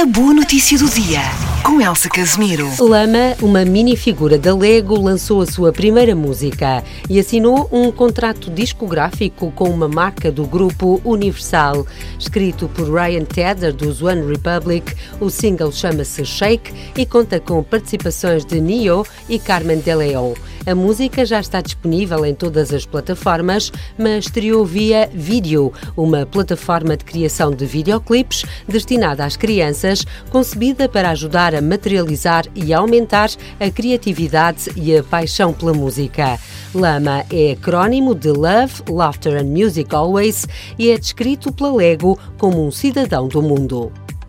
A boa notícia do dia, com Elsa Casimiro. Lama, uma minifigura da Lego, lançou a sua primeira música e assinou um contrato discográfico com uma marca do grupo Universal. Escrito por Ryan Tedder, dos One Republic, o single chama-se Shake e conta com participações de Ne-Yo e Carmen de Leon. A música já está disponível em todas as plataformas, mas estreou via Video, uma plataforma de criação de videoclipes destinada às crianças, concebida para ajudar a materializar e aumentar a criatividade e a paixão pela música. Lama é acrónimo de Love, Laughter and Music Always e é descrito pela Lego como um cidadão do mundo.